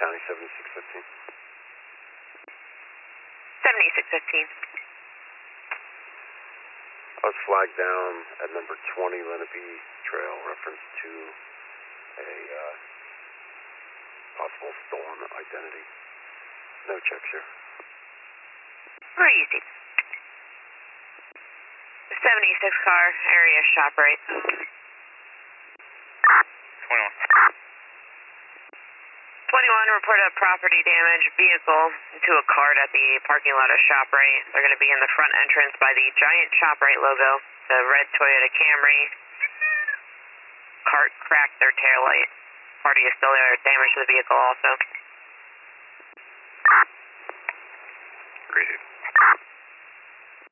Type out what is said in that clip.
County 7615. 7615. I was flagged down at number 20 Lenape Trail, reference to a possible stolen identity. No checks here. Where are you, Steve? 76 car, area shop right. 21 reported property damage, vehicle to a cart at the parking lot of ShopRite. They're going to be in the front entrance by the giant ShopRite logo. The red Toyota Camry. Cart cracked their taillight. Party is still there. Damage to the vehicle also. Crazy.